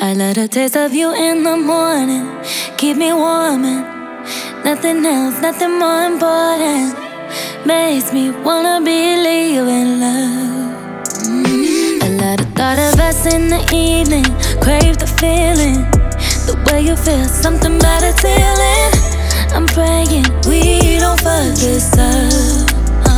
I love the taste of you in the morning, keep me warm and nothing else, nothing more important makes me wanna believe in love. I love the thought of us in the evening, crave the feeling, the way you feel, something about a feeling. I'm praying we don't fuck this up.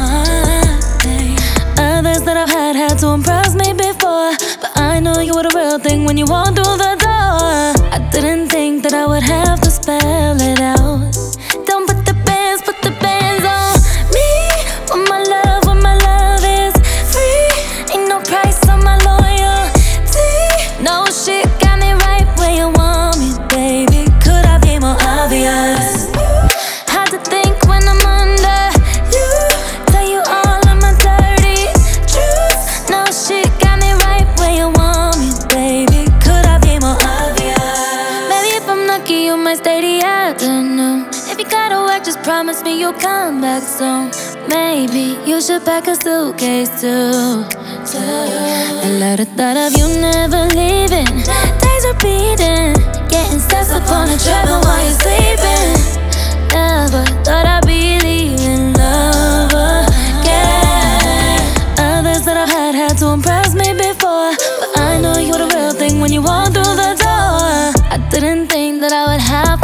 Others that I've had to impress me before, but I knew you were the real thing when you walked through the door. I didn't think that I would have to spell it out. Don't put the bands on me. When my love is free, ain't no price on my loyalty. No shit got me right where you want me, baby. Could I be more obvious? Hard to think when I'm under you, tell you all of my dirty truths. No shit got me right where you want me, baby. Could I be more obvious? Maybe if I'm lucky, you might stay the afternoon. If you gotta work, just promise me you'll come back soon. Maybe you should pack a suitcase too. I love the thought of you never leaving, days repeating, getting steps upon a treadmill while you're sleeping. Never thought I'd believe in love again. Others that I've had to impress me before, but I know you were the real thing when you walked through the door. I didn't think that I would have